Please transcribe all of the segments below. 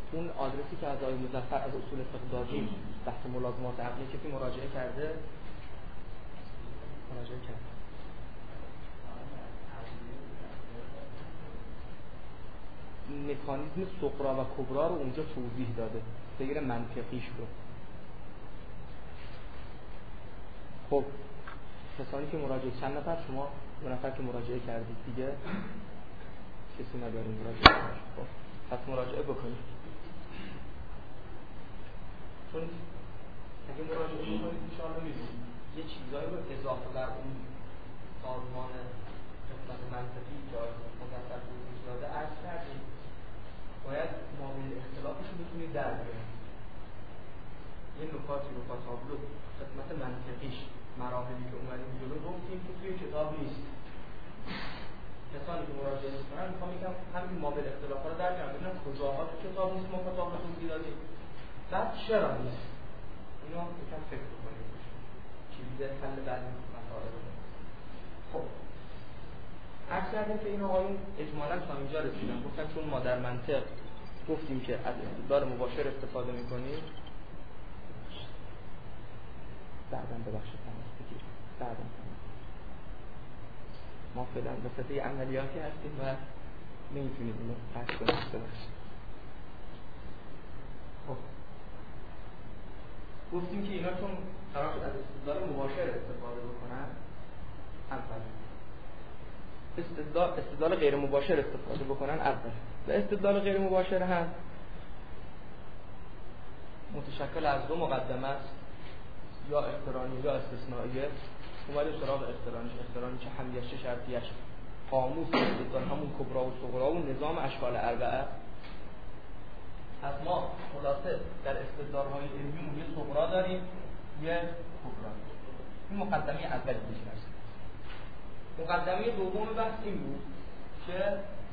اون آدرسی که از آقای مظفر از اصول فقه دادیم بحث ملازمات عقلی که مراجعه کرده مکانیزم صغرا و کبرا رو اونجا توضیح داده، سیر منطقیش رو. خب کسانی که مراجعه، چند نفر؟ شما 2 نفر که مراجعه کردید دیگه، کسی نداریم مراجعه کنید. خب پس مراجعه بکنید، چون اگه مراجعه بکنید انشاءالله می‌بینید یه چیزایی رو اضافه بر اون سازمان قسمت منطقی که مدفع توضیح داده عرض کردیم، باید معامل اختلافش رو بتونید در بیارید. یه نکاتی رو با تابلو قسمت منطقیش مراحلی که اومدیم جلو گفتیم که توی کتاب نیست. کسانی که مراجعه می‌کنن می‌خوام بگم همین معامل اختلافا رو در بیارن، ببینن کجاها تو کتاب نیست ما کتاب رو توضیح دادیم، بعد چرا نیست. اینا یکم فکر کنید چیزی حل بعضی مسائل رو. خب عرض کردیم که این آقایون اجمالاً تا اینجا رسیدن، گفتن چون ما در منطق گفتیم که از استدلال مباشر استفاده می‌کنیم، بعداً ببخشید تماس بگیریم، بعداً ما فعلا به صفحه عملیاتی هستیم و نمیتونیم اینو قطع کنیم. ببخشید. خب گفتیم که اینا چون قرار شد از استدلال مباشر استفاده بکنن، اول استدلال غیر مباشر استفاده بکنن اول، و استدلال غیر مباشر هم متشکل از 2 مقدمه است، یا اقترانی یا استثنائیه. اومده سراغ اقترانی که همیشه شرطیش قاموس استدلال همون کبرا و صغرا و نظام اشکال اربعه. از ما خلاصه در استدلال‌های علمیمون یه صغرا داریم، یه کبرا. این مقدمه اولی میشه. مقدمه دوم بحث این بود که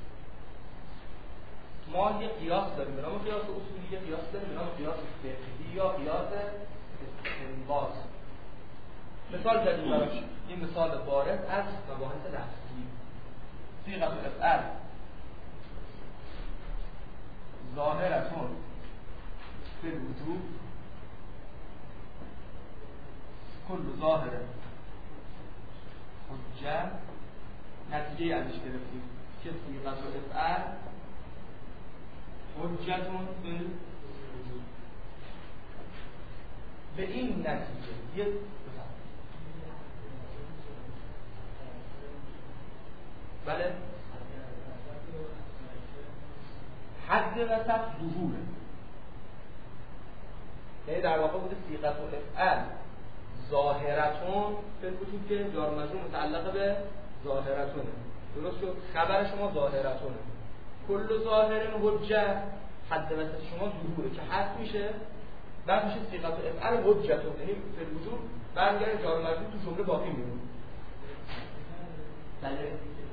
ما یه قیاس داریم به نام قیاس اصولی، یه قیاس داریم به نام قیاس فقهی یا قیاس استنباط. مثال زدیم براش، یه مثال وارد از مباحث لفظی. صیغه الافعال ظاهرتون فی الوجوب، کل ظاهر حجه، نتیجه ازش گرفتیم که صیغه الافعال حجتون فی الوجوب. به این نتیجه یک بله حد وسط ظهوره، یعنی در واقع بوده صیغه الافعال ظاهرتون فی الوجوب که جار مجرور متعلق به ظاهرتونه، درست شد؟ خبر شما ظاهرتونه، کل ظاهر حجه، حد وسط شما ظهوره که حد میشه، بعد میشه صیغه الافعال حجتون، یعنی فی الوجوب برمیگره جار مجرور تو جمله باقی میمونه. بله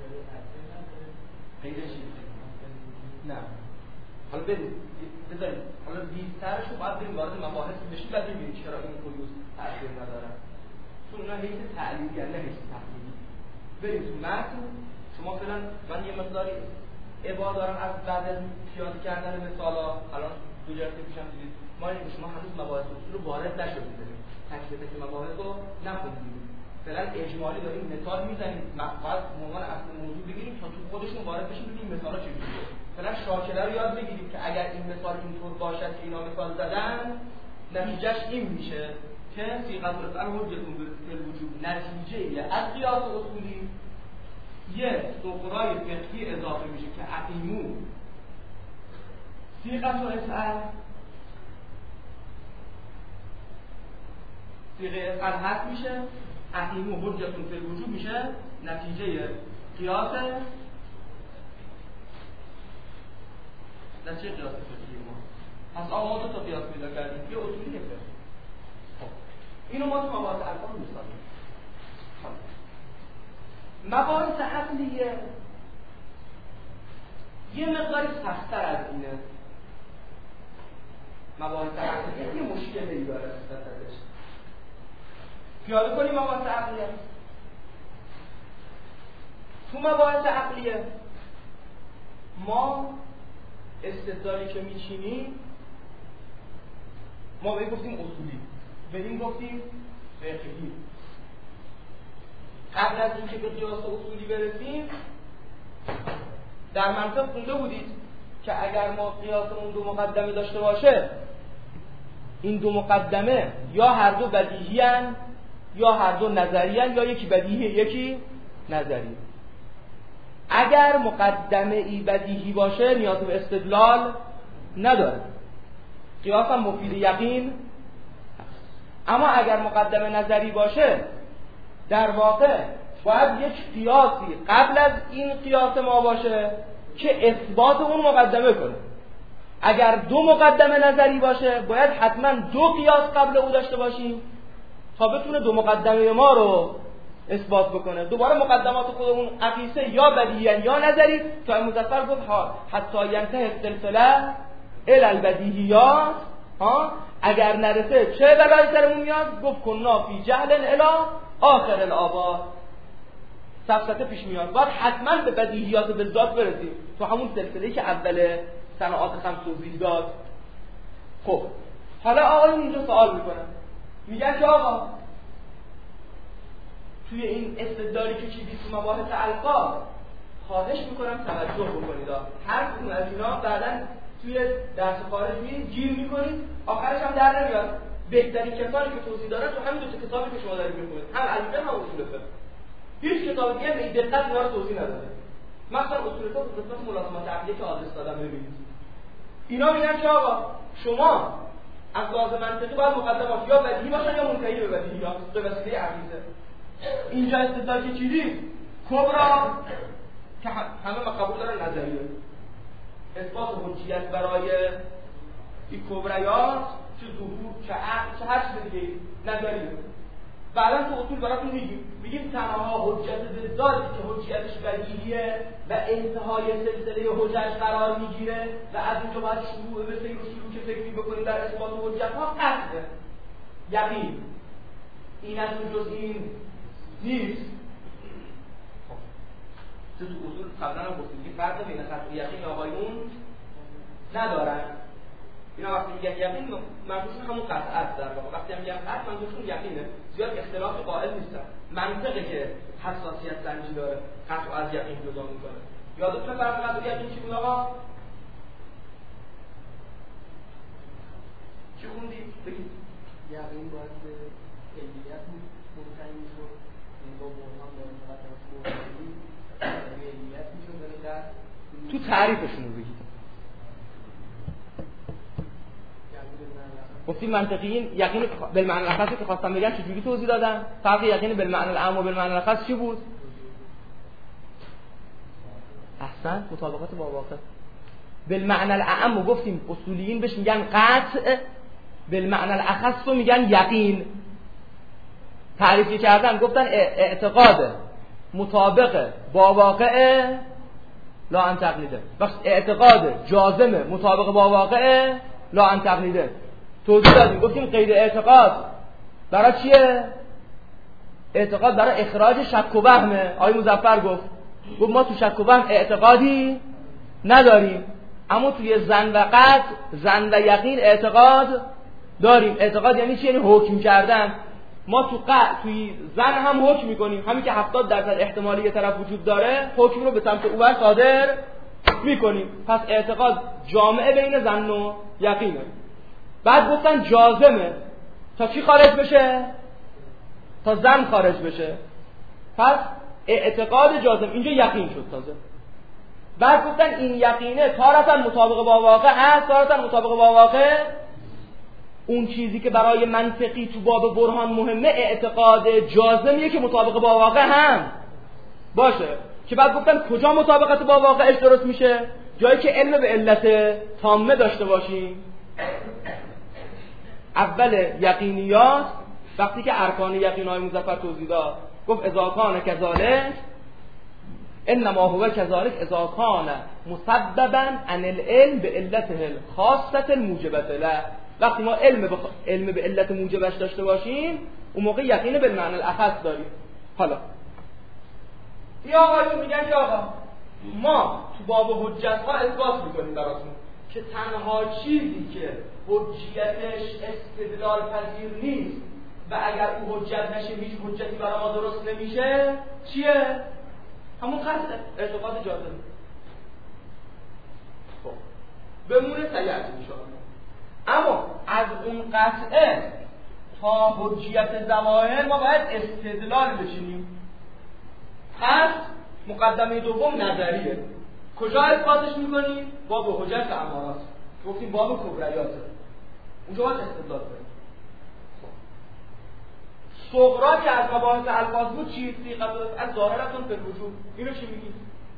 غیرش نه. حالا بذاریم حالا بیشترش رو باید بریم وارد مباحث بشیم، بعد ببینیم چرا این کلیوس تأثیر ندارن، چون اونا حیث تعلیلی نه حیث تحلیلی. بریم تو متن. شما فعلا من یه مقداری ابا دارم از بعد از پیاده کردن مثالا، الان 2 جلسه پیشم دیدید ما شما هنوز مباحث اصول رو وارد نشدید، تک مباحث رو نخوندید. فعلا اجمالی داریم مثال میزنیم، مقصد عنوان اصل موضوع بگیریم تا تو خودشون وارد بشیم ببینیم مثالا چجوریه. فعلا شاکله رو یاد بگیریم که اگر این مثال اینطور باشد که اینا مثال زدن، نتیجهش این میشه که صیغه الافعال حجتون فی الوجوب نتیجه از قیاس اصولی یه صغرای فقهی اضافه میشه که اقیمو صیغه الافعال، صیغه الافعال حذف میشه، اقیمو حجتون فی الوجوب میشه نتیجه قیاس فقهی ما. پس ما 2 تا قیاس پیدا کردیم، یه اصولی یه فقهی. خب اینو ما تو مباحث الفاظ مثال مباحث عقلیه یه مقداری سخت‌تر از اینه. مباحث عقلیه یه مشکلی داره وسطش. پیاده کنیم مباحث عقلیه. تو مباحث عقلیه ما استدلالی که میچینیم ما به این گفتیم اصولی، به این گفتیم فقهی. قبل از اینکه به قیاس اصولی برسیم در منطق خونده بودید که اگر ما قیاسمون دو مقدمه داشته باشه، این دو مقدمه یا هر دو بدیهی هن یا هر دو نظری هن، یا یکی بدیهی یکی نظری. اگر مقدمه ای بدیهی باشه نیاز به استدلال نداره، قیاس هم مفید یقین. اما اگر مقدمه نظری باشه در واقع باید یک قیاسی قبل از این قیاس ما باشه که اثبات اون مقدمه کنه. اگر دو مقدمه نظری باشه باید حتما دو قیاس قبل او داشته باشیم تا بتونه دو مقدمه ما رو اثبات بکنه. دوباره مقدمات خودمون قیاسه یا بدیهی یا نظری. تا مظفر گفت حتی ینتهی السلسله الی البدیهیات، اگر نرسه چه بلایی سرمون میاد؟ گفت کنا فی جهل الی آخر الآباد، سفسطه پیش میاد. باید حتما به بدیهیات بالذات برسیم تو همون سلسله‌ای که اول صنعات خمس توضیح داد. خب حالا آقایون اینجا سوال میکنن، میگن که آقا توی این استدلالی که چیزی تو مباحث القاب خواهش میکنم توجه بکنید، هر کدوم از اینا بعداً توی درس خارجی گیر میکنید، آخرش هم در نمیاد. بهترین کتابی که توضیح داره تو همین دو تا کتابی که شما دارید میخونید، هم الفقه هم اصول فقه. هیچ کتاب دیگه به دقت اینا رو توضیح نداده. مثلا اصول فقه به قسمت ملازمات عقلیه که آدرس دادم ببینید. اینا میگن که آقا شما از لحاظ منطقی باید مقدمات یا بدیهی باشن یا منتهی به بدیهیات به وسیله عقیده. اینجا استدلال که چیزی کبرا که همه قبول دارن نظریه، اثبات حجیت برای این کبریات چه ظهور چه عقل چه هر چیز دیگه نظریه. بعدا تو اصول براتون میگیم تنها حجت ذاتی که حجیتش بدیهیه و انتهای سلسله حجت قرار میگیره و از اونجا باید شروع به سیر و سلوک فکری بکنیم در اثبات حجت ها قطعه یقین. این از اون جز این نیست. تو اصول قبلا هم گفتیم که فرق بین قطع و یقین آقایون ندارن. اینا وقتی میگن یقین منظورشون همون قطع است. در واقع وقتی میگن قطع منظورشون یقینه. زیاد اختلاف قائل نیستن. منطقه که حساسیت سنجی داره قطع از یقین جدا میکنه. یادتونه فرق قطع و یقین چی بود آقا؟ چی خوندی؟ بگید. یقین باید به علیت منتهی میشد، این با برهان داریم فقط از برهانی علیت میشد ولی قطع تو تعریفشون رو بگید. گفتیم منطقیین یقین بالمعنی الاخص که خواستم بگم چجوری توضیح دادم؟ فرق یقین بالمعنی العام و بالمعنی الاخص چی بود؟ احسن، مطابقت با واقع. بالمعنی العام گفتیم اصولیین بهش میگن قطع، بالمعنی الاخص رو میگن یقین. تعریفی کردن گفتن اعتقاد مطابق با واقع لا ان تقلیده، وقت اعتقاد جازم مطابق با واقع لا ان تقلیده. توضیح دادیم گفتیم قید اعتقاد برای چیه؟ اعتقاد برای اخراج شک و وهمه. آقای مظفر گفت ما تو شک و وهم اعتقادی نداریم، اما توی زن و قطع، زن و یقین اعتقاد داریم. اعتقاد یعنی چی؟ یعنی حکم کردن. ما توی زن هم حکم میکنیم، همین که 70% احتمالی یه طرف وجود داره حکم رو به سمت اون صادر میکنیم. پس اعتقاد جامعه بین زن و یقینه. بعد گفتن جازمه تا چی خارج بشه؟ تا زن خارج بشه. پس اعتقاد جازم اینجا یقین شد تازه. بعد گفتن این یقینه تارتاً مطابق با واقع هست، تارتاً مطابق با واقع. اون چیزی که برای منطقی تو باب برهان مهمه اعتقاد جازمیه که مطابق با واقع هم باشه. که بعد گفتن کجا مطابقت با واقعش درست میشه؟ جایی که علم به علت تامه داشته باشیم. اول یقینیات وقتی که ارکان یقینای مظفر توضیح داد گفت اذا کان کذالک انما هو کذالک اذا کان مسببا عن العلم به علته الخاصه الموجبه له. وقتی ما علم به علت موجبش داشته باشیم اون موقع یقین به معنی الاخص داریم. حالا یا آقایون میگن که آقا ما تو باب حجت ها اثبات میکنیم براتون که تنها چیزی که حجیتش استدلال پذیر نیست و اگر او حجت نشه هیچ حجتی برای ما درست نمیشه چیه؟ همون قطعه اعتقاد جازم. خب بمونه سیعت میشود. اما از اون قطعه تا حجیت ظواهر ما باید استدلال بچینیم. پس مقدمه دوم نظریه. کجا اثباتش میکنیم؟ باب حجت امارات. گفتیم باب کبریاته. اونجا باید استدلال کنیم. صغرا که از مباحث الفاظ بود چی؟ صیغه از ظاهرتون فی الوجود. اینو چی میگیم؟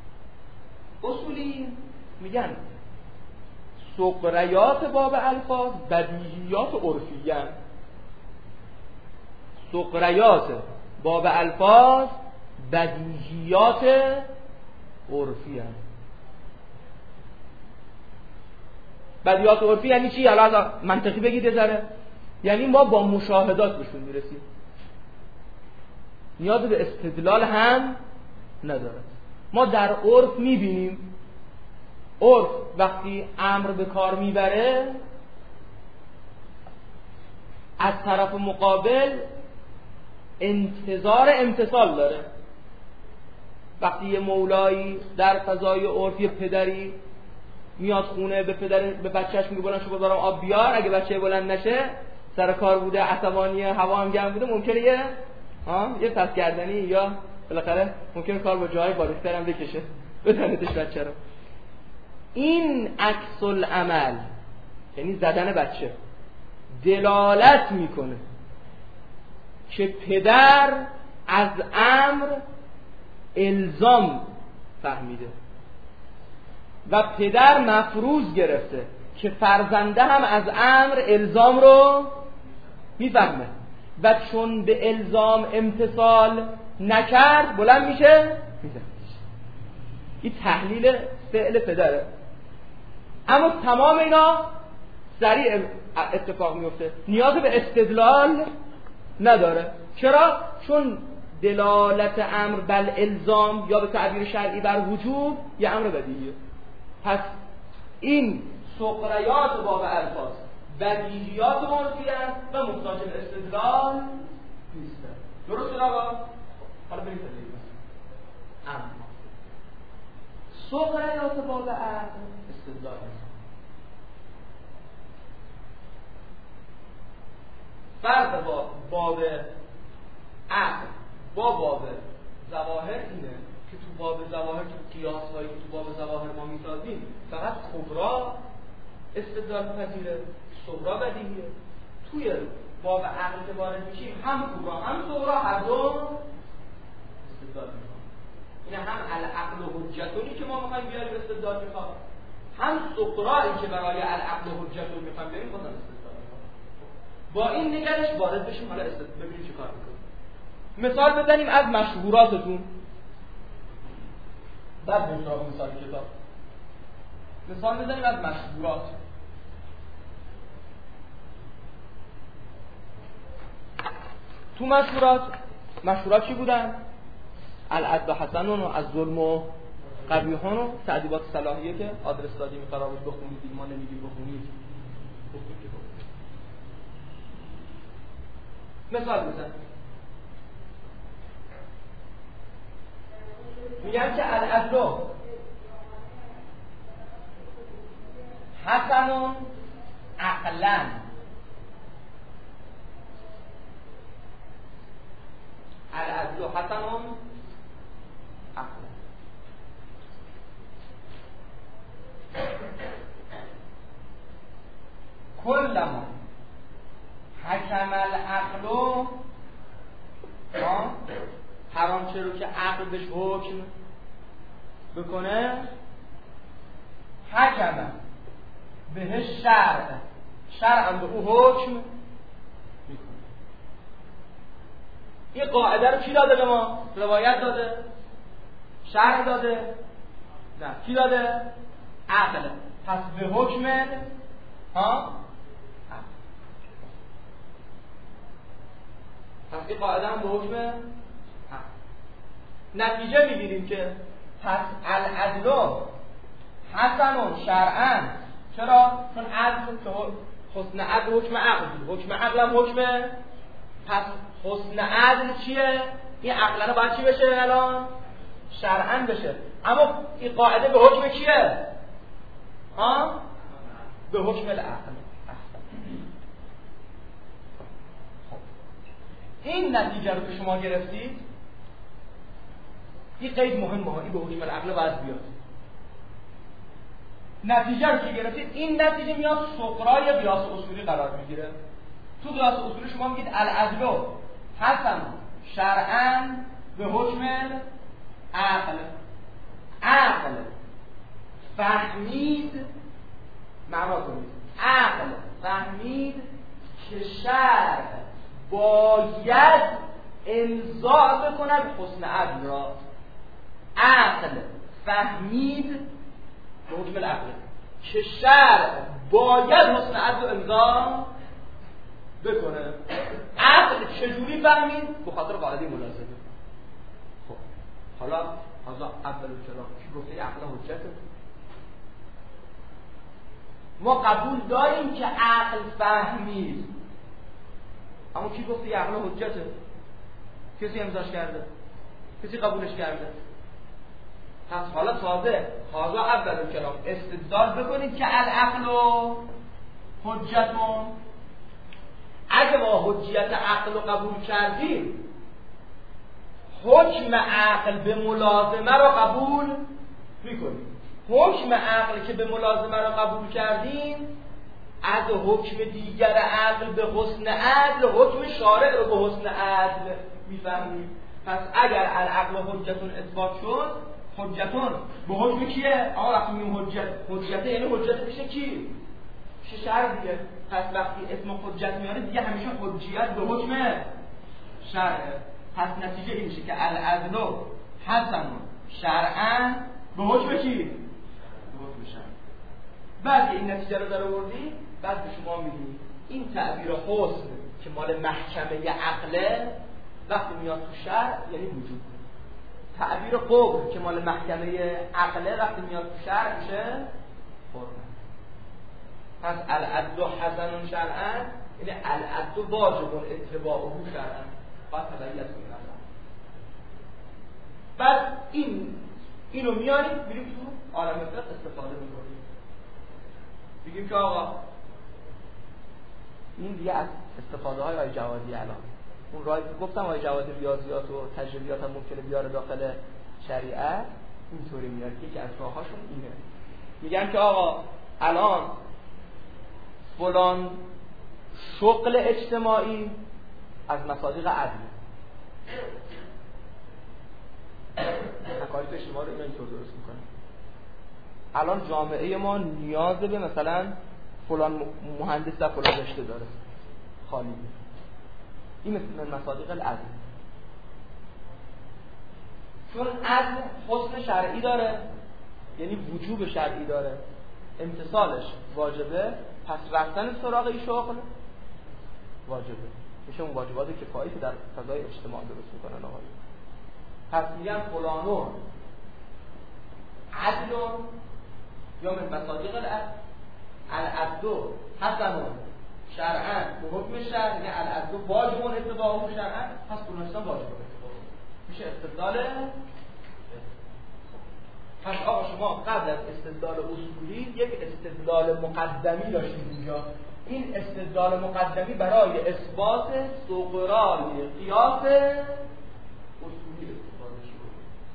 اصولی میگن صغریات باب الفاظ بدیهیات عرفیه. صغریات باب الفاظ بدیهیات عرفیه. بدیهیات عرفی یعنی چی؟ حالا منطقی بگید ذره. یعنی ما با مشاهدات بهشون میرسیم. نیاز به استدلال هم نداره. ما در عرف میبینیم عرف وقتی امر به کار میبره از طرف مقابل انتظار امتثال داره. وقتی یه مولایی در فضای عرف یه پدری میاد خونه به بچهش میگه بلند شو بذارم آب بیار، اگه بچه بلند نشه سر کار بوده عصبانیه هوا هم گرم بوده ممکنه یه پس گردنی یا بالاخره ممکنه کار با جای باریک‌تر هم بکشه بزنتش بچه رو. این عکس العمل یعنی زدن بچه دلالت میکنه که پدر از امر الزام فهمیده و پدر مفروض گرفته که فرزنده هم از امر الزام رو میفهمه و چون به الزام امتثال نکرد بلند میشه میزنه. این تحلیل فعل پدره. اما تمام اینا سریع اتفاق میفته، نیاز به استدلال نداره. چرا؟ چون دلالت امر بر الزام یا به تعبیر شرعی بر وجوب یه امر بدیهیه. پس این صغریات باب الفاظ بدیهیات عرفی‌اند و محتاج به استدلال نیستند. درسته آقا؟ حالا بریم تدریج. اما صغریات باب عقل استدلال نیست. فرق با باب عقل با باب ظواهر اینه که تو باب ظواهر تو قیاس‌هایی که تو باب ظواهر ما می‌سازیم فقط کبرا استدلال پذیره، صغرا بدیهیه. توی باب عقل که وارد میشیم هم کبرا هم صغرا هر دو استدلال می‌کنن. این هم العقل و حجتونی که ما می‌خوایم بیاریم استدلال می‌کنیم، هم صغرایی که برای العقل و حجتون می‌خوایم بریم خودمون استدلال می‌کنیم. با این نگرش وارد بشیم. حالا ببینیم چیکار می‌کنیم. مثال بزنیم از مشهوراتتون. بعد بریم مثال کتاب. مثال بزنیم از مشهورات. تو مشهورات چی بودن؟ العدل حسنون و از ظلم و قبیحون و تعدیبات صلاحیه که آدرس دادیم قرار بود بخونید، ما نمیگیم بخونید. مثال بزن. میگن که العدل حسنون عقلاً العدل حسنون عقلاً. کلما حکم العقل هر آنچه رو که عقل بهش حکم بکنه حکم بهش شرع به او حکم میکنه. این قاعده رو کی داده به ما؟ روایت داده؟ شرع داده؟ نه. کی داده؟ عقل. پس به حکم پس این قاعده هم به حکم نتیجه میگیریم که پس العدل حسن شرعاً چرا؟ چون عدل که حسن عدل حکم عقل بود، حکم عقل هم حکم، پس حسن عدل چیه؟ این عقلانه باید چی بشه الان؟ شرعاً بشه. اما این قاعده به حکم کیه؟ به حکم العقل. این نتیجه رو که شما گرفتید، این قید مهمه، این به حکم العقل باید بیاد. نتیجه رو که گرفتید، این نتیجه میاد سقراء قیاس اصولی قرار میگیره. تو قیاس اصولی شما میگید العدل حسن شرعاً به حکم عقل. عقل فهمید، معنا کنید، عقل فهمید که شرع باید امضا بکند حسن عدل را. عقل فهمید به حکم العقل که شرع باید حسن عدل امضا بکنه. عقل چجوری فهمید؟ به خاطر قاعده ملازمه. خب حالا اول کلام کی گفته عقل حجته؟ ما قبول داریم که عقل فهمید، اما کی گفته عقل حجته؟ کسی امضاش کرده؟ کسی قبولش کرده؟ پس حالا تازه حالا اول کلام استدلال بکنید که العقل حجتون. اگه ما حجیت عقل رو قبول کردیم، حکم عقل به ملازمه رو قبول میکنیم. حکم عقل که به ملازمه رو قبول کردیم، از حکم دیگر عقل به حسن عدل، حکم شارع رو به حسن عدل میفهمیم. پس اگر العقل حجتون اثبات شد، حجتون به حکم کیه؟ آقا وقتی میگیم حجت یعنی حجت میشه کی؟ میشه شرع دیگه. پس وقتی اسم حجت میاره دیگه همیشه حجیت به حکم شرعه. پس نتیجه این میشه که العدل حسن شرعاً به حکم کی؟ به حکم شرع. بعد این نتیجه رو درآوردی، بعد به شما میگیم این تعبیر حسن که مال محکمه عقله وقتی میاد تو شرع یعنی وجود. تعبیر قبر که مال محکمه عقله وقتی میاد تو شرع میشه حرمت. پس العدل حسن شرعاً یعنی العدل واجب اتباعه شرعاً. باید تبعیت کنیم. بعد اینو میاریم میریم تو عالم فقه استفاده میکنیم. بگیم که آقا این دیگه از استفاده های آقای جوادی الان اون راهی که گفتم آقای جوادی ریاضیات و تجربیات هم ممکنه بیاره داخل شریعت، اینطوری میاره. یکی از راهاشون اینه، میگن که آقا الان فلان شغل اجتماعی از مصادیق عدل، تکالیف اجتماعی رو اینطور درست میکنه. الان جامعه ما نیاز به مثلا فلان مهندس و فلان رشته داره، خالی این مثل مصادیق العدل. چون عدل حسن شرعی داره یعنی وجوب شرعی داره، امتصالش واجبه، پس رفتن سراغ این شغل واجبه، میشه اون واجبات کفایی که در فضای اجتماع درست میکنن آقای. پس میگن فلانو عدل یا من مصادیق العدل حسن شرعاً به حکم شرع، یعنی العدل واجب اتباعه شرعاً، پس فلانستان واجب اتباعه میشه استدلال. پس آقا شما قبل از استدلال اصولی یک استدلال مقدمی داشتید اینجا. این استدلال مقدمی برای اثبات سقراء قیاس اصولی استفاده شد.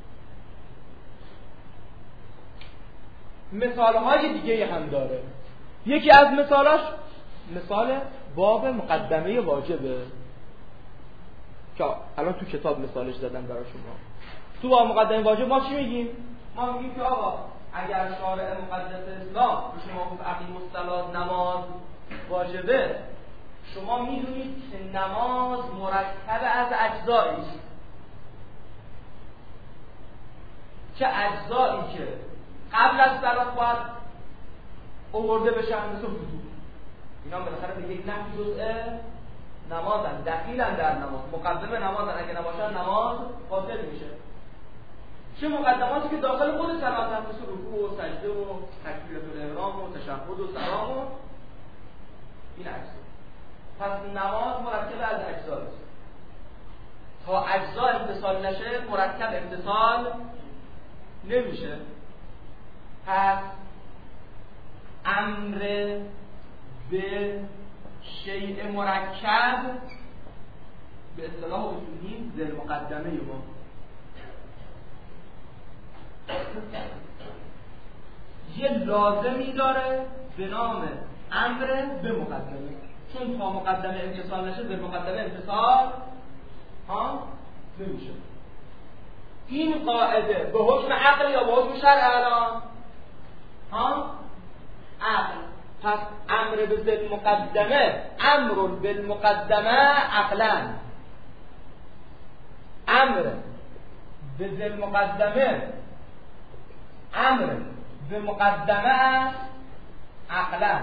مثالهای دیگه هم داره. یکی از مثالاش مثال باب مقدمه واجبه که الان تو کتاب مثالش زدم برای شما. تو باب مقدمه واجب ما چی میگیم؟ ما میگیم که آقا اگر شارع مقدس اسلام به شما گفت اقیم الصلاة نماز واجبه، شما میدونید که نماز مرکب از اجزایی است. چه اجزایی که قبل از صلات باید آورده بشن، مثل وضو، اینا بالاخره به یک نحوی جزء نمازن، دخیلن در نماز، مقدمه نمازن، اگه نباشن نماز باطل میشه. چه مقدماتی که داخل خود صلات هست، مثل رکوع و سجده و تکبیرة الاحرام و تشهد تشهد و سلام و این اجزا. پس نماز مرکب از اجزاست. تا اجزا اتصال نشه مرکب اتصال نمیشه. پس امر به شیء مرکب به اصطلاح اصولی ذل مقدمه ما. یه لازمی داره به نام امر به مقدمه، چون تا مقدمه امتصال نشه ذل مقدمه امتصال نمیشه. این قاعده به حکم عقل یا به حکم شرع الان؟ عقل. پس امر به ذل مقدمه امر بالمقدمه عقلا، امر به ذل مقدمه امر به مقدمه است عقلا.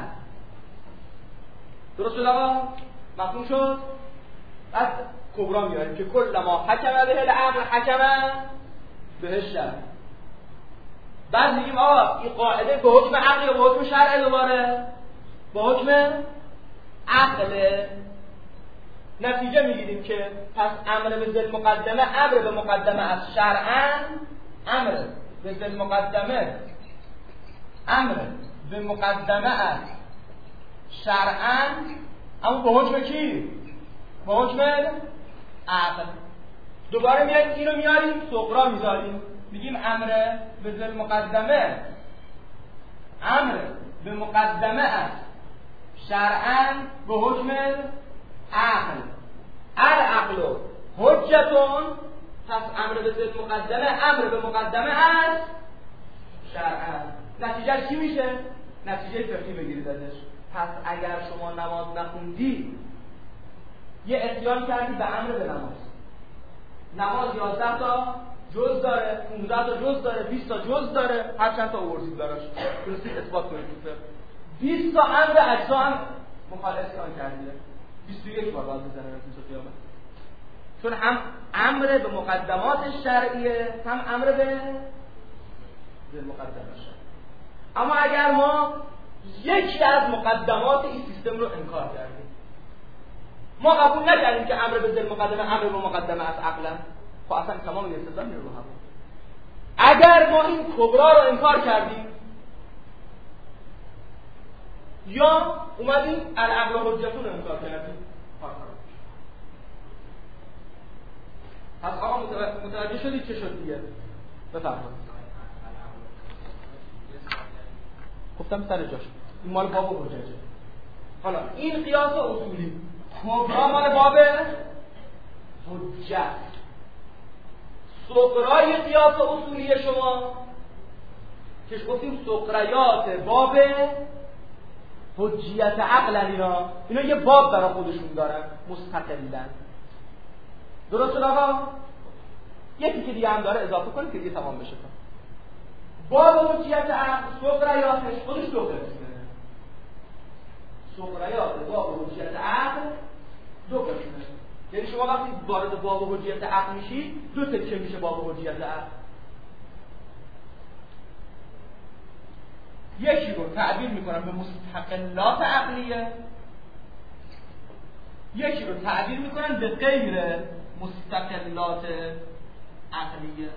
درست شد آقا؟ مفهوم شد؟ بعد کبرا میاریم که کل ما حکم به الامر حکم به الشرع. بعد میگیم آقا این قاعده به حکم عقل یا به حکم شرع؟ دوباره به حکم عقل. نتیجه میگیریم که پس امر به ذل مقدمه امر به مقدمه از شرعاً، امر به ذل مقدمه امر به مقدمه از شرعاً، اما به حکم کی؟ به حکم عقل. دوباره میایم اینو میاریم صغرا میذاریم، میگیم امر به ذل مقدمه امر به مقدمه از شرعاً به حکم عقل. العقل حجتون. پس امر به ذل مقدمه امر به مقدمه از شرعاً. نتیجه چی میشه؟ نتیجه فقهی بگیرید ازش. پس اگر شما نماز نخوندی یه اتیان کردی به امر به نماز 11 تا جز داره، 15 تا جز داره، 20 تا جز داره، هر چند تا آوردید براش درستی اثبات کنید. 20 تا امر اجزا هم مخالف کردیه. 21 بار باز بزنه روز قیامت. چون هم امر به مقدمات شرعیه هم امر به مقدمات شرعیه. اما اگر ما یکی از مقدمات این سیستم رو انکار کردیم، ما قبول نکردیم که امر به ذل مقدمه امر به مقدمه از عقلا، خب اصلا تمام الاستدلال میره رو هم. اگر ما این کبرا رو انکار کردیم یا اومدیم العقل حجتون رو انکار کردیم، پس آقا متوجه شدید چه شد دیگه؟ بفرمایید. گفتم سر جاش این مال باب حجته. حالا این قیاس اصولی کبرا مال باب حجت. سقرای قیاس اصولی شما که گفتیم سقریات باب حجیت عقل، اینا یه باب برای خودشون دارن مستقلاً. درست شد آقا؟ یکی که دیگه هم داره اضافه کنید که دیگه تمام بشه. باب حجیت عقل سقریاتش خودش دو قسمه. سقریات باب حجیت عقل دو قسمه. یعنی شما وقتی وارد باب حجیت عقل میشید دو تکه میشه باب حجیت عقل. یکی رو تعبیر میکنم به مستقلات عقلیه، یکی رو تعبیر میکنن به غیر مستقلات عقلیه.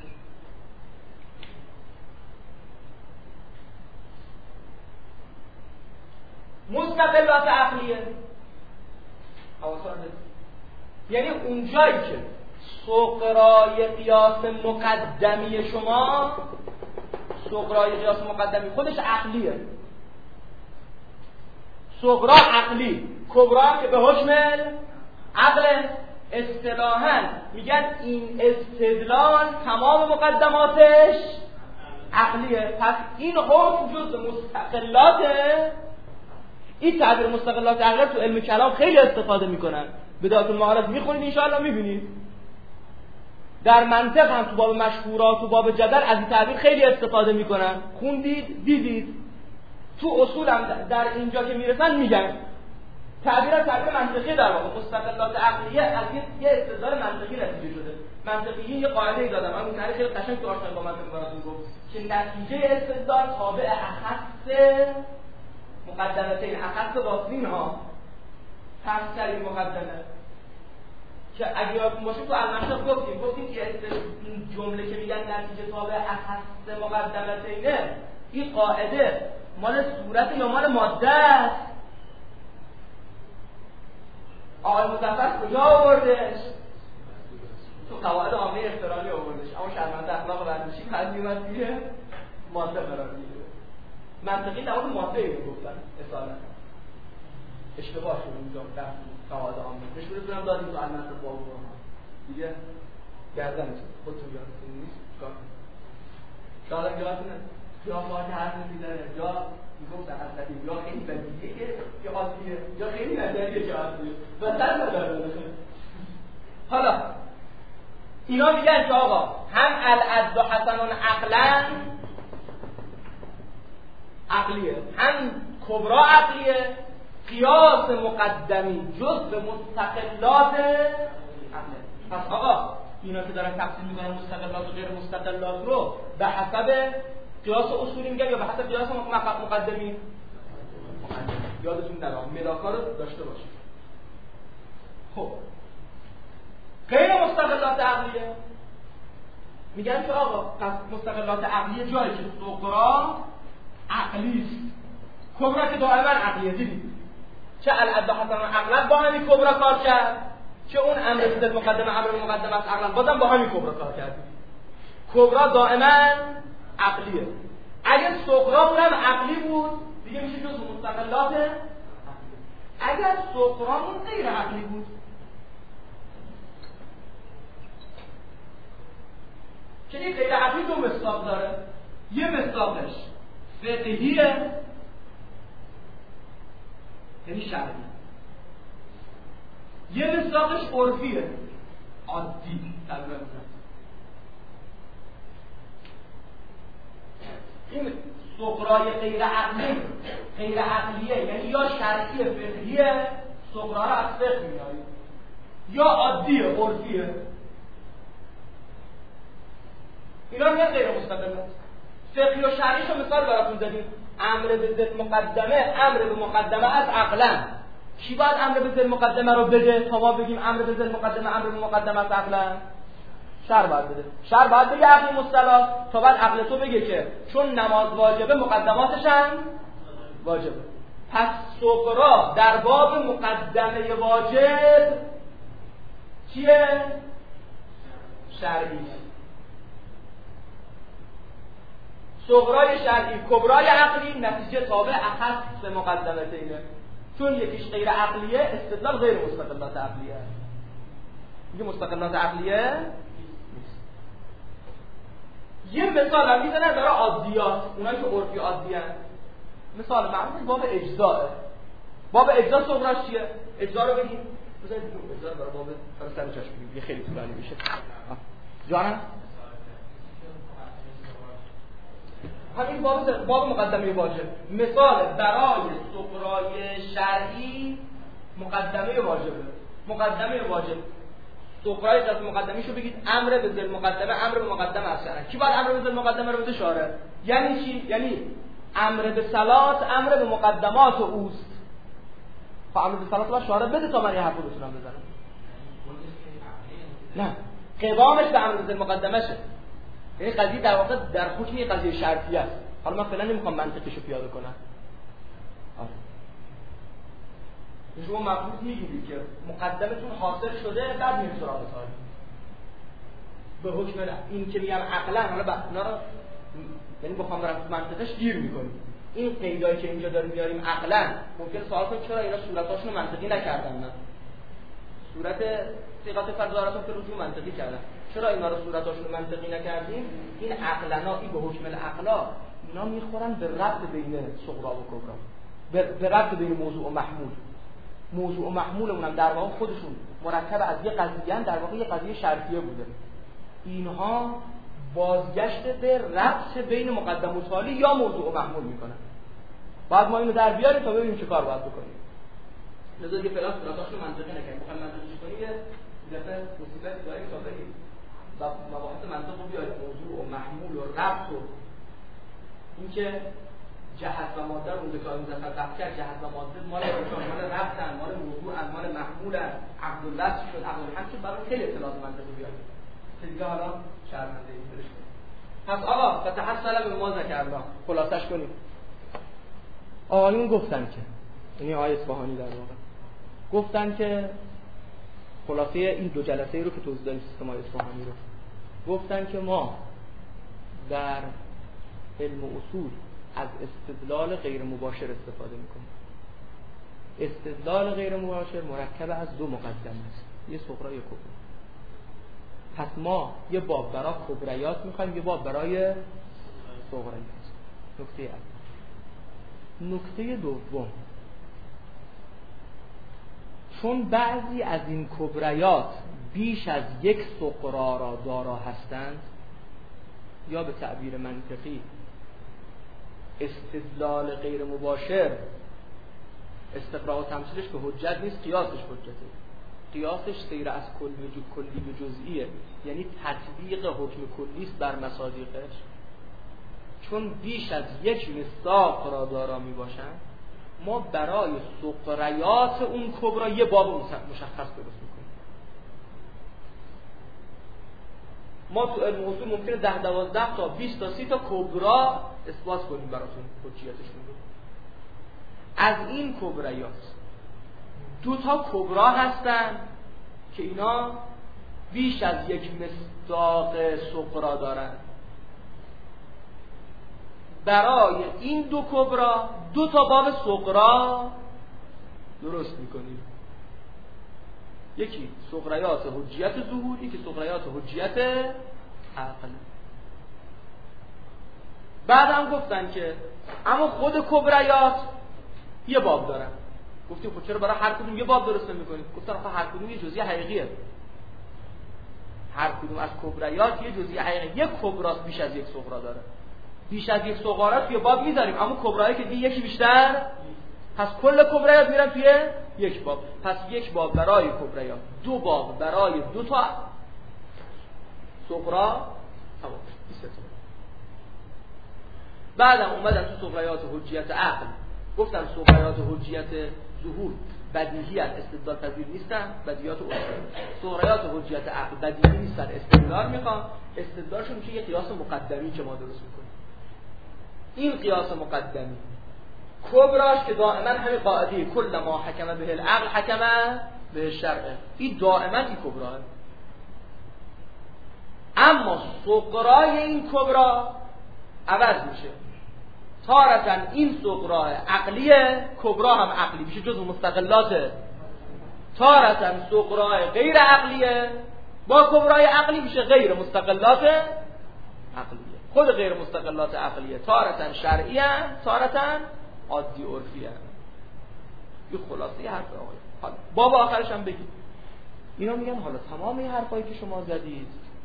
مستقلات عقلیه یعنی اونجایی که سقرای قیاس مقدمی شما، سقرای قیاس مقدمی خودش عقلیه، صغرا عقلی، کبرا که به حکم عقل. اصطلاحاً میگن این استدلال تمام مقدماتش عقلیه. پس این حکم جزء مستقلاته. این تعبیر مستقلات عقل تو علم کلام خیلی استفاده میکنن. بدایت المعارف میخونید ان شاء الله میبینید. در منطق هم تو باب مشهورات تو باب جدل از این تعبیر خیلی استفاده میکنن. خوندید دیدید. تو اصول هم در اینجا که میرسن میگن تعبیر منطقی در واقع مستقلات عقلیه از یه استدلال منطقی نتیجه شده. منطقیین یه قاعده ای دادن، من تعریف خیلی قشنگ تو آشنایی با منطق براتون گفت که نتیجه استدلال تابع اخص مقدمتین اخص باطنین ها تفسیری مقدمه که اگه یادتون باشه تو المشرق گفتیم که این جمله که میگن نتیجه تابع اخص مقدمتینه، این قاعده مال صورت یا مال ماده است؟ آقای مظفر کجا آوردش؟ تو قواعد عامه اخترالی آوردش، اما شرمنده اخلاق ورزشی قد میومد دیگه ماده قرار میگیره. منطقی نبود ماده اینو گفتن اصالا اشتباه شد اونجا در قواعد عامه نشون بزنم دادیم تو المنطق با اون دیگه گردنش خودتون یادتون نیست چیکار کنید؟ شاید یادتونه یا فاکه حرف میزنه یا میگفتن حضرتی یا خیلی بدیهیه که عادیه یا خیلی نظریه که عادیه وسط نداره. حالا اینا میگن که آقا هم العدل و حسنون عقلیه هم کبرا عقلیه، قیاس مقدمی جز به مستقلات عقلیه. پس آقا اینا که دارن تقسیم میکنن مستقلات و غیر مستقلات رو به حسب قیاس اصولی میگن یا به حسب قیاس مقدمی؟ یادتون نره ملاکا رو داشته باشید. خب غیر مستقلات عقلیه میگن که آقا مستقلات عقلیه جایی که صغرا عقلی است، کبرا که دائما عقلیه. دیدید چه العدل حسن عقلا با همین کبرا کار کرد، چه اون امر ضد مقدمه امر مقدمه است عقلا بازم با همین کبرا کار کرد. کبرا دائما عقلیه. اگر صغرا اونم عقلی بود دیگه میشه جز مستقلات عقلی. اگر صغرا اون غیر عقلی بود که این غیر عقلی دو مصداق داره، یه مصداقش فقهیه یعنی شرعی، یه مصداقش عرفیه عادی تقریبا. این صغرای غیر عقلیه یعنی یا شرعی فقهیه، صغرا رو از فقه میاریم، یا عادیه عرفیه، اینا میگن غیر مستقله. فقهی و شرعیشو مثال براتون زدیم. امر به ضد مقدمه امر به مقدمه از عقلا. کی باید امر به ضد مقدمه رو بده تا ما بگیم امر به ضد مقدمه امر به مقدمه از عقلا؟ شرع باید بده. شرع باید بگه عقل مصطلح تا بعد عقل تو بگه که چون نماز واجبه مقدماتش هم واجبه. پس صغرا در باب مقدمه واجب چیه؟ شرعی. صغرای شرعی کبرای عقلی نتیجه تابع اخص مقدمتینه. چون یکیش غیر عقلیه استدلال غیر مستقلات عقلیه. میگه مستقلات عقلیه یه مثال هم میزنه برای عادیات، اونایی که عرفی عادیان. مثال معروف باب اجزاءه. باب اجزا صغراش چیه؟ اجزا رو بگیم بذارید اجزا رو برای باب سر جاش بگیم یه خیلی طولانی میشه. جانم همین باب مقدمه واجب. مثال برای صغرای شرعی مقدمه واجبه. مقدمه واجب صغرای قسم مقدمیشو بگید امر به ذل مقدمه امر به مقدمه از شرع. کی باید امر به ذل مقدمه رو بده؟ شارع. یعنی چی؟ یعنی امر به صلات امر به مقدمات اوست. خب امر به صلات باید شارع بده تا من یه حرفو بتونم بزنم. نه قوامش به امر به ذل مقدمشه. یعنی قضیه در واقع در حکم یه قضیه شرطی است. حالا من فعلا نمیخوام منطقشو پیاده کنم. شما مفروض میگیرید که مقدمتون حاصل شده بعد میریم سراغ سال به حکم این که میگم عقلا. حالا اینا رو یعنی بخوام برم منطقش گیر میکنیم. این قیدایی که اینجا داریم میاریم عقلا ممکن سوال کنید چرا اینا صورتاشون منطقی نکردن؟ من صورت صیغات فرضاراتون که رجوع منطقی کردن، چرا اینا رو صورتاشون منطقی نکردیم؟ این عقلنا این به حکم العقلا اینا میخورن به ربط بین صغرا و کبرا، به ربط بین موضوع و محمول. موضوع و محمولمون هم در واقع خودشون مرکب از یه قضیه در واقع یه قضیه شرطیه بوده. اینها بازگشت به ربط بین مقدم و تالی یا موضوع و محمول میکنن. بعد ما اینو در بیاریم تا ببینیم چه کار باید بکنیم. لذا دیگه فعلا صورتاشو منطقی نکنیم. بخوایم منطقیش کنیم یه دفعه مصیبت داریم تا بگیم و مباحث منطق رو بیاریم، موضوع و محمول و ربط و اینکه جهت و ماده رو که آیین مزفر بحث کرد، جهت و ماده مال رجان، مال رفتن، مال موضوع، مال محمولن، عقد الوصف شد، عقد الحق شد، برای خیلی اطلاعات منطقی بیاریم که دیگه حالا شرمنده این برش کنیم. پس آقا فتحصل به ما ذکرنا، خلاصش کنیم. آقایون گفتن که یعنی آقای اصفهانی در واقع گفتن که خلاصه این دو جلسه رو که توضیح دادیم سیستم های اصفهانی رو، گفتن که ما در علم و اصول از استدلال غیر مباشر استفاده میکنیم. استدلال غیر مباشر مرکب از دو مقدمه است، یه صغرا یه کبرا. پس ما یه باب برای کبریات میخوایم، یه باب برای صغریات. نکته اول. نکته دوم، چون بعضی از این کبریات بیش از یک صغرا را دارا هستند، یا به تعبیر منطقی استدلال غیر مباشر استقراء و تمثیلش به حجت نیست، قیاسش حجته. قیاسش سیر از کلی به جزئیه، یعنی تطبیق حکم کلی است بر مصادیقش. چون بیش از یک مصداق را دارا می باشند، ما برای صغریات اون کبرا یه باب مشخص درست میکنیم. ما تو علم اصول ممکنه 10 12 تا 20 تا 30 تا کبرا اثبات کنیم براتون حجیتشون رو. از این کبریات 2 تا کبرا هستن که اینا بیش از یک مصداق صغرا دارن. برای این 2 کبرا 2 تا باب صغرا درست میکنیم. یکی صغریات حجیت ظهور، یکی صغریات حجیت عقل. بعد هم گفتن که اما خود کبریات یه باب دارن. گفتیم خب چرا برای هر کدوم یه باب درست نمی‌کنید؟ گفتن آخه هر کدوم یه جزئی حقیقیه. هر کدوم از کبریات یه جزئی حقیقی، یک کبراست بیش از یک صغرا داره. بیش از یک صغرا توی باب میذاریم، اما کبرایی که دیگه یکی بیشتر، پس کل کبریات میرن توی یک باب. پس یک باب برای کبریات، 2 باب برای 2 تا صغرا، تمام. بعدم اومدن تو صغریات حجیت عقل، گفتن صغریات حجیت ظهور بدیهی از استدلال پذیر نیستن، بدیهیات اصولی. صغریات حجیت عقل بدیهی نیستن، استدلال میخوان. استدلالشون میشه یه قیاس مقدمی که ما درست میکنیم. این قیاس مقدمی کبراش که دائما همین قاعده کل ما حکم به العقل حکم به شرع، این دائما این کبراه. اما صغرای این کبرا عوض میشه. تارتاً این صغرا عقلیه، کبرا هم عقلی میشه، جزو مستقلاته. تارتاً صغرای غیر عقلیه، با کبرای عقلی میشه غیر مستقلات عقلیه. خود غیر مستقلات عقلیه تارتاً شرعیه، تارتاً عادی عرفیه. این خلاصه حرف آقای. حالا باب آخرش هم بگید. اینا میگن حالا تمام این حرفایی که شما زدید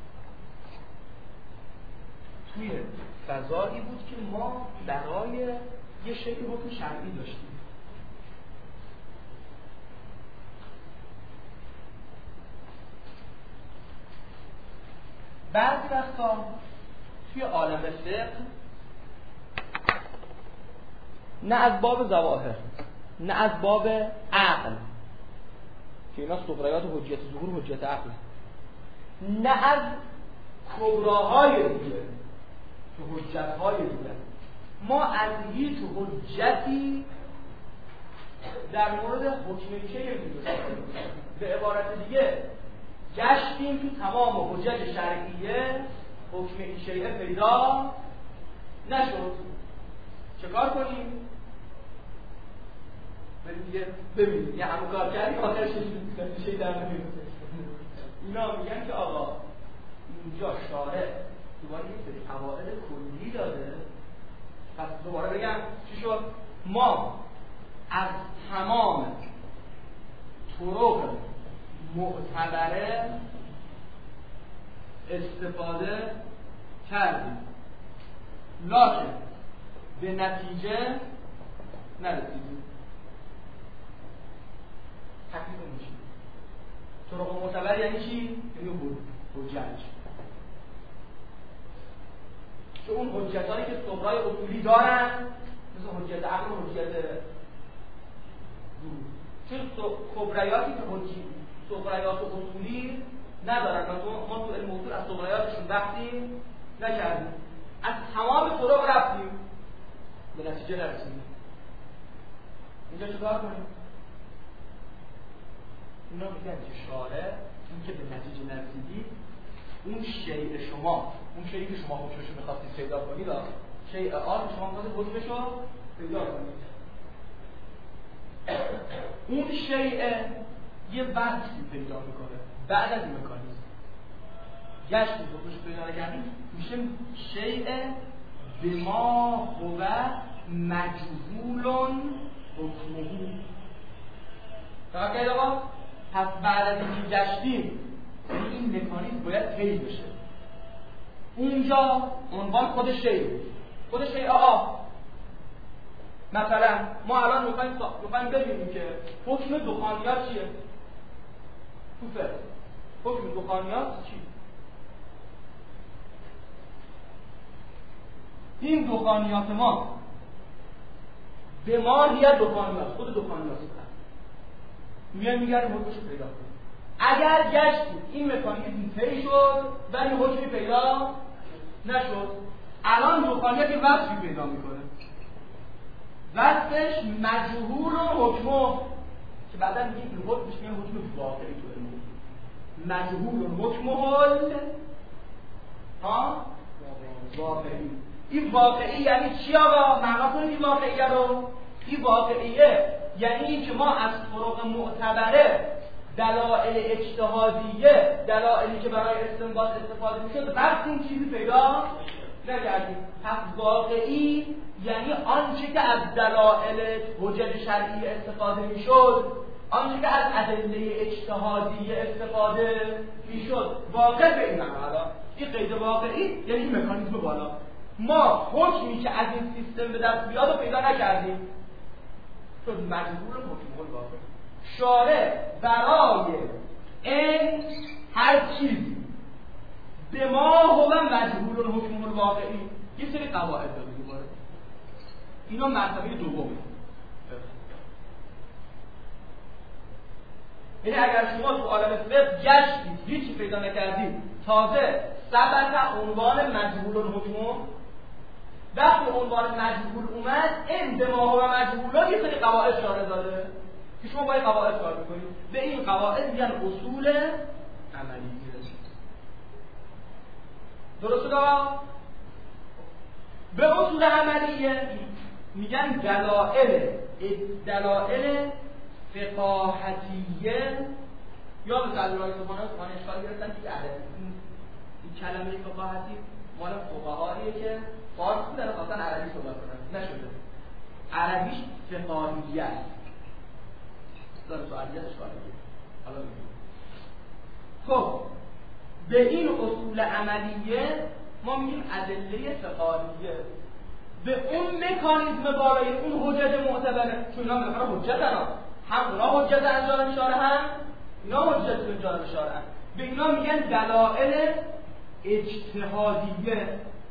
توی فضایی بود که ما برای یه شکل حکم شرعی داشتیم. بعضی وقتا توی عالم فقه نه از باب ظواهر، نه از باب عقل که اینا صغریات حجیت ظهور حجیت عقل، نه از کبراهای دیگه که حجتهای دیگه، ما از هیچ حجتی در مورد حکم که به عبارت دیگه گشتیم تو تمام حجت شرعیه، حکم این شیعه پیدا نشد. چه کار کنیم؟ بریم دیگه ببینیم یه همون کار کردیم آخرش شیعه در نمیده. اینا میگن که آقا اینجا شارع دوباره یه سری قواعد کلی داده. پس دوباره بگم چی شد؟ ما از تمام طرق معتبره استفاده کردیم، لکن به نتیجه نرسیدیم. تکلیف میشیم. طرق معتبر یعنی چی؟ یعنی حجت. که اون حجتایی که صغرای اصولی دارن مثل حجیت عقل و حجیت چون کبریاتی که صغریات و اصولی ندارن. ما تو علم اصول از صغریاتشون بحثی نکردیم، از تمام طرق رفتیم به نتیجه نرسیدیم. اینجا چیکار کنیم؟ اینا میگن که شارع این که به نتیجه نرسیدید اون شیء شما، اون شیئی که شما حکمش رو می‌خواستید پیدا کنید، شیء آن شما می‌خواستید حکمش رو پیدا کنید، اون شیء یه وقتی پیدا میکنه بعد از این مکانیزم گشتید حکمش پیدا نکردید، میشه شیء بما هو مجهول حکمه. فقط که آقا پس بعد از اینکه گشتیم این مکانیزم باید طی بشه. اونجا عنوان خود شیء خود شیء مثلا ما الان میخوایم ببینیم که حکم دخانیات چیه؟ تو فقه حکم دخانیات چی؟ این دخانیات ما به ماهیت دخانیات خود دخانیات میگردیم حکمش رو پیدا کنیم. اگر گشتیم این مکانیزم طی شد ولی حکمی پیدا نشد، الان دخانیات یه وصفی پیدا میکنه، وصفش مجهول و حکمه که بعدا میگیم این حکمش میگه حکم واقعی تو علم مجهول و حکمه واقعی. این واقعی یعنی چی آقا؟ معنا کنید این واقعیه رو. این واقعیه یعنی این که ما از طرق معتبره دلائل اجتهادیه، دلائلی که برای استنباط استفاده میشد رفتیم چیزی پیدا نکردیم. پس واقعی یعنی آنچه که از دلائل حجت شرعی استفاده میشد، آنچه که از ادله اجتهادیه استفاده میشد واقع به این معنا. این قید واقعی یعنی این مکانیزم بالا. ما حکمی که از این سیستم به دست بیاد رو پیدا نکردیم، شد مجبور حکم الواقع. شارع برای این هر چیزی به ما هو مجبور حکم الواقعی یه سری قواعد داره دوباره. اینا مرتبه دومه. یعنی اگر شما تو عالم فقه گشتید هیچی پیدا نکردید، تازه ثبت عنوان مجهول الحکم، وقتی عنوان مجهول اومد این به ما و مجهولات یه سری قواعد شارع داده که شما باید قواعد کار میکنید. به این قواعد میگن اصول عملیه. درسته دا؟ به اصول عملیه میگن دلائل فقاهتیه، یا به تعبیرهای سبحانه اشکال گرفتن که این کلمه فقاهتی مال فقهاییه که فارس بودن خواستن عربی صحبت کنن، نشده. عربیش فقاهیه است، داره سوالیت اشکال گرفت. حالا میگیم خب به این اصول عملیه ما میگیم ادله فقاهیه. به اون مکانیزم بالای اون حجت معتبره، چون اینا بالاخره حجتن، هم اونا حجت از جانب شارع هم اینا حجت از جانب شارع هم. به اینا میگن دلائل اجتهادیه.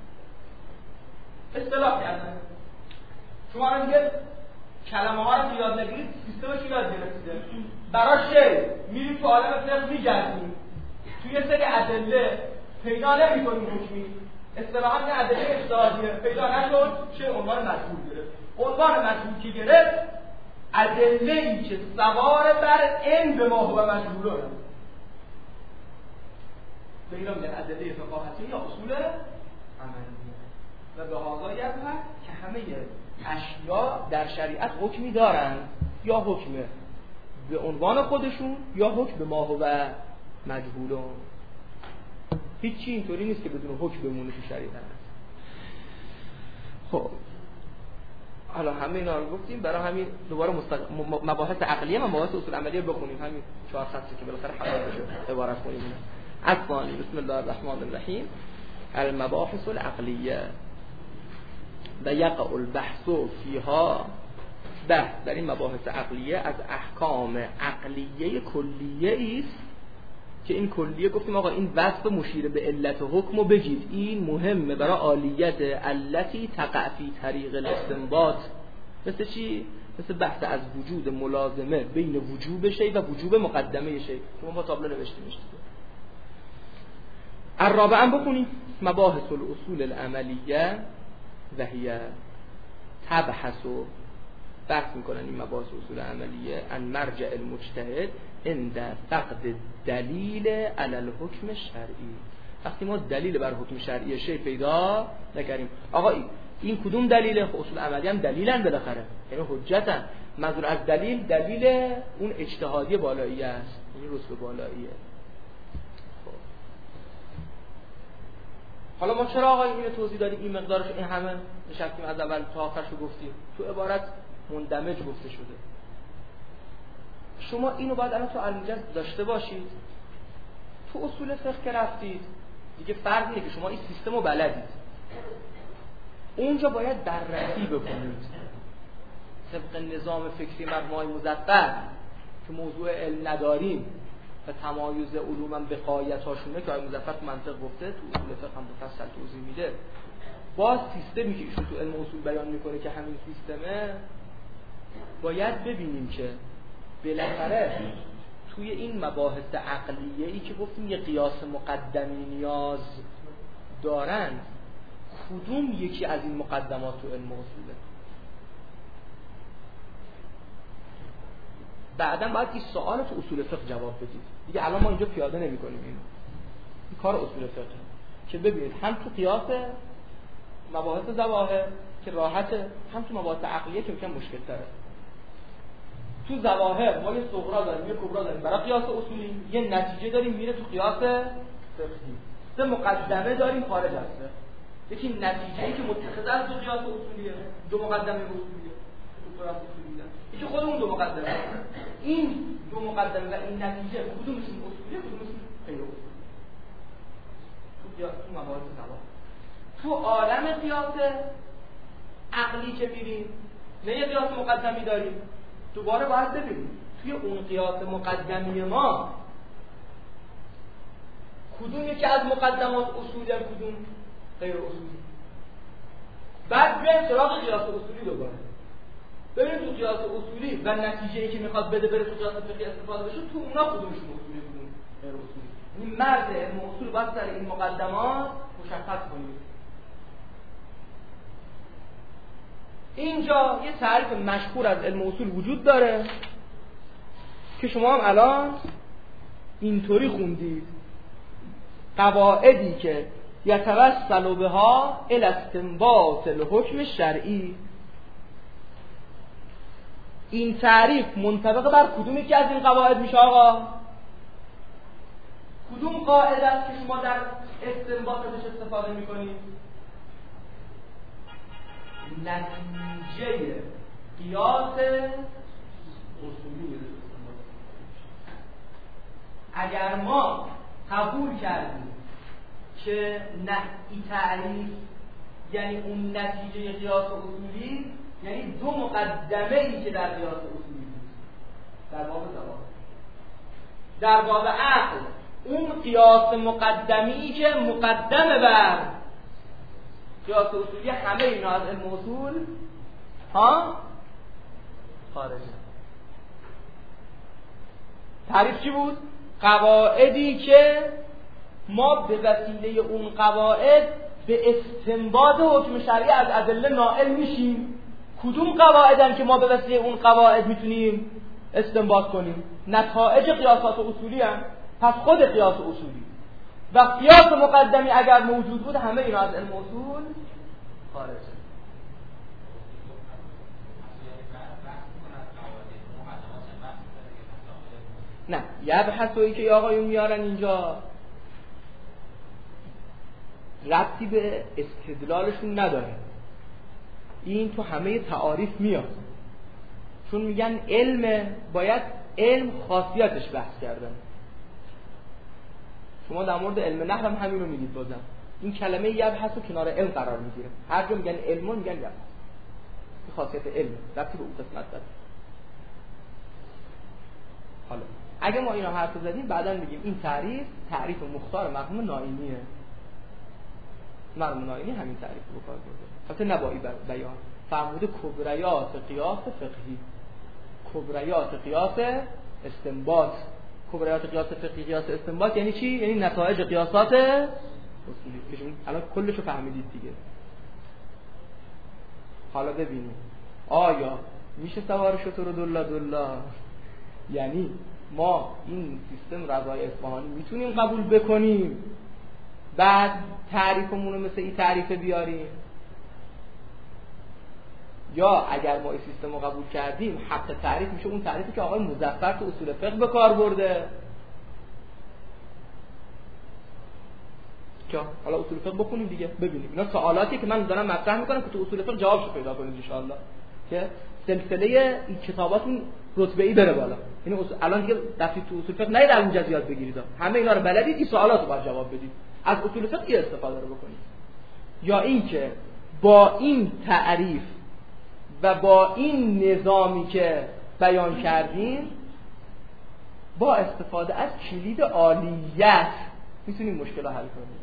اصطلاح کردن شما رو میگه کلمه ها رو یاد نگیرید سیستمش رو یاد گرفتید، برای شی میرید تو عالم فقه میگردید توی یه سری ادله پیدا نمی‌کنید حکمی، اصطلاحاً یه ادله اجتهادیه پیدا نشد، چه عنوان مجهول گرفت. عنوان مجهول که گرفت ادله‌ای که سوار بر این به ما هو مجهوله به اینا میگن ادله فقاهتی یا اصول عملیه. و به هازایی هم که همه اشیا در شریعت حکمی دارن، یا حکم به عنوان خودشون یا حکم به ما هو مجهولون. هیچی اینطوری نیست که بدون حکم بمونه تو شریعت هست. خب حالا همه اینا رو گفتیم، برای همین دوباره مباحث عقلیه و مباحث اصول عملیه بخونیم، همین 4 خطی که بالاخره حالا بشه عبارت کنیم. اصلا بسم الله الرحمن الرحیم. المباحث العقلیه و یقع البحث فیها. بحث در این مباحث عقلیه از احکام عقلیه کلیه است که این کلیه گفتیم آقا این وصف مشیر به علت و حکم رو بگید، این مهمه برای عالیت علتی تقع فی طریق الاستنباط. مثل چی؟ مثل بحث از وجود ملازمه بین وجوب شی و وجوب مقدمه شی. شما با تابلو نوشتیمش دیگه. الرابعا بخونیم مباحث الاصول العملیه و هي تبحث و بحث میکنن این مباحث اصول عملیه ان مرجع المجتهد عند فقد دلیل علی الحکم شرعی. وقتی ما دلیل بر حکم شرعی شی پیدا نکردیم، آقا این کدوم دلیله؟ اصول عملی هم دلیلن بالاخره، یعنی حجتن. منظور از دلیل اون اجتهادی بالایی است، این رتبه بالاییه. حالا ما چرا آقا اینو توضیح دادیم؟ این مقدارش این همه نشستیم از اول تا آخرش رو گفتیم، تو عبارت مندمج گفته شده. شما اینو باید الان تو علمجد داشته باشید. تو اصول فقه که رفتید دیگه فرق اینه که شما این سیستم رو بلدید، اونجا باید بررسی بکنید طبق نظام فکری مرحوم مظفر که موضوع علم نداریم و تمایز علوم هم به غایت‌هاشونه که آقای مظفر تو منطق گفته، تو اصول فقه هم مفصل توضیح میده. باز سیستمی که ایشون تو علم اصول بیان میکنه که همین سیستمه، باید ببینیم که بالاخره توی این مباحث عقلیه ای که گفتیم یه قیاس مقدمی نیاز دارن، کدوم یکی از این مقدمات تو علم اصوله؟ بعداً باید این سوال تو اصول فقه جواب بدید دیگه. الان ما اینجا پیاده نمی کنیم این کار اصول فقه که ببینید هم تو قیاس مباحث ظواهر که راحته، هم تو مباحث عقلیه که یکم مشکل تره. تو ظواهر ما یه صغرا داریم، یه کبرا داریم برای قیاس اصولی، یه نتیجه داریم میره تو قیاس فقهی، سه مقدمه داریم خارج از فقه. یکی نتیجه‌ای که متخذ از دو قیاس اصولیه، دو مقدمه اصولیه تو قیاس اصولی داریم، یکی خودمون دو مقدمه. این دو مقدمه و این نتیجه کدومشون اصولیه کدومشون غیر اصولی تو قیاس تو مباحث ظواهر. تو عالم قیاس عقلی که میریم نه یه قیاس مقدمی داریم، دوباره باید ببینیم توی اون قیاس مقدمی ما کدوم یکی از مقدمات اصولی و کدوم غیر اصولی. بعد بیایم سراغ قیاس اصولی دوباره ببینیم تو قیاس اصولی و نتیجه‌ای که میخواد بده بره تو قیاس فقهی استفاده بشه، تو اونا کدومشون اصولی کدوم غیر اصولی. یعنی مرز علم اصول باید سر این مقدمات مشخص کنیم. اینجا یه تعریف مشهور از علم اصول وجود داره که شما هم الان اینطوری خوندید: قواعدی که یتوسل بها الی استنباط الحکم شرعی. این تعریف منطبق بر کدوم یکی از این قواعد میشه آقا؟ کدوم قاعده است که شما در استنباط ازش استفاده میکنید؟ نتیجه قیاس اصولی. اگر ما قبول کردیم که این تعریف یعنی اون نتیجه قیاس اصولی، یعنی دو مقدمه ای که در قیاس اصولی بود در باب ظواهر. در باب عقل اون قیاس مقدمی که مقدمه بر قیاس اصولی، همه اینا از علم اصول خارجه. تعریف چی بود؟ قواعدی که ما به وسیله اون قواعد به استنباط حکم شرعی از ادله نائل میشیم. کدوم قواعدن که ما به وسیله اون قواعد میتونیم استنباط کنیم؟ نتایج قیاسات اصولی هم. پس خود قیاس اصولی و قیاس مقدمی اگر موجود بود، همه اینا از علم اصول خارجه. نه، یه بحثایی که آقایون میارن اینجا ربطی به استدلالشون نداره. این تو همه تعاریف میاد، چون میگن علم، باید علم خاصیتش بحث کردن. شما در مورد علم نحو هم همین رو میگید. بازم این کلمه یبحث رو کنار علم قرار میگیره. هر جا میگن علم میگن یبحث. این خاصیت علم ربطی به اون قسمت داره. حالا اگه ما اینا حرف زدیم، بعداً میگیم این تعریف مختار مرحوم ناینیه. مرحوم ناینی همین تعریف رو کار برده، البته نبایی بیان. فرموده کبریات قیاس فقهی، کبریات قیاس استنباط. کبریات قیاس فقهی، قیاس استنباط یعنی چی؟ یعنی نتایج قیاسات اصولی که شما الان کلشو فهمیدید دیگه. حالا ببینیم آیا میشه سوار شتر دلا؟ یعنی ما این سیستم رضای اصفهانی میتونیم قبول بکنیم بعد تعریفمون رو مثل این تعریف بیاریم، یا اگر ما این سیستم رو قبول کردیم حق تعریف میشه اون تعریفی که آقای مظفر تو اصول فقه به کار برده؟ که حالا اصول فقه بکنیم دیگه ببینیم. اینا سوالاتی که من دارم مطرح میکنم که تو اصول فقه جوابشو پیدا کنید ان شاء الله، که سلسله این کتاباتون رتبه‌ای بره بالا. یعنی الان دیگه رفتید تو اصول فقه نه در اونجا زیاد بگیرید، همه اینا رو بلدید، این سوالاتو باید جواب بدید، از اصول فقه استفاده رو بکنید. یا اینکه با این تعریف و با این نظامی که بیان کردیم با استفاده از کلید عالیت میتونیم مشکل رو حل کنیم.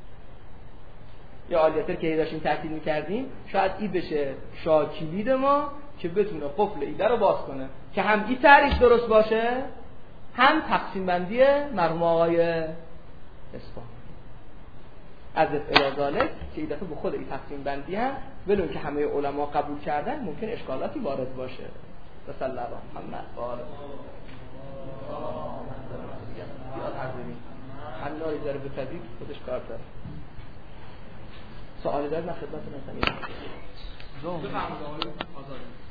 یا عالیت که داشتیم تحصیل میکردیم شاید این بشه شاه کلید ما که بتونه قفل ایده رو باز کنه، که هم این تعریف درست باشه هم تقسیم بندی مرحوم آقای اصفهانی از الاذاله، که این دفعه به خود این تقسیم بندی هم ولو که همه علما قبول کردن ممکن اشکالاتی وارد باشه. صلی الله علیه محمد و آله حناری داره به طبیب خودش کار داره. سوالی داره من خدمتتون هستم. بفرمایید آقای آزادی.